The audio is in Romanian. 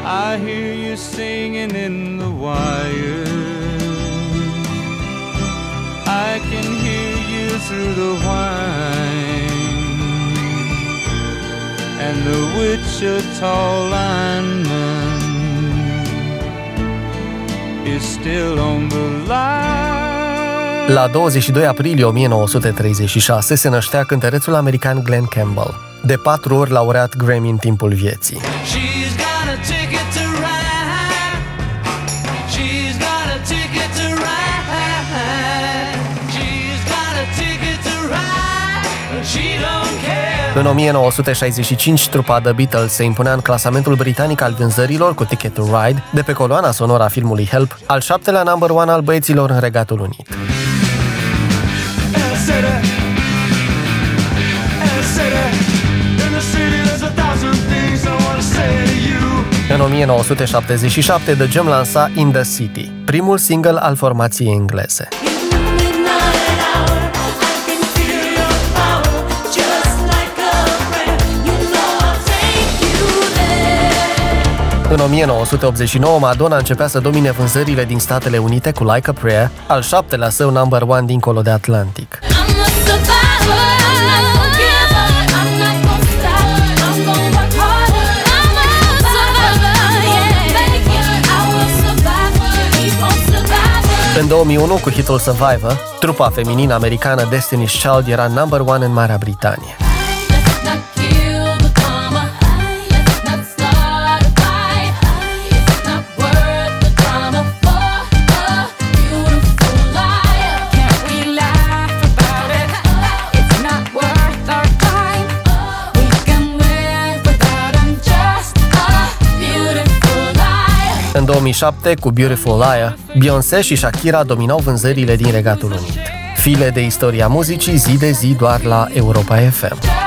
I hear you singing in the wire. I can hear you through the whine, and the Wichita lineman is still on the line. La 22 aprilie 1936 se năștea cântărețul american Glen Campbell, de 4 ori laureat Grammy în timpul vieții. În 1965, trupa The Beatles se impunea în clasamentul britanic al vânzărilor cu Ticket to Ride, de pe coloana sonoră a filmului Help, al 7-lea number one al băieților în Regatul Unit. În 1977, The Jam lansa In the City, primul single al formației engleze. În 1989, Madonna începea să domine vânzările din Statele Unite cu Like a Prayer, al 7-lea său number one dincolo de Atlantic. În 2001, cu hitul Survivor, trupa feminină americană Destiny's Child era number one în Marea Britanie. În 2007, cu Beautiful Liar, Beyoncé și Shakira dominau vânzările din Regatul Unit. File de istoria muzicii zi de zi doar la Europa FM.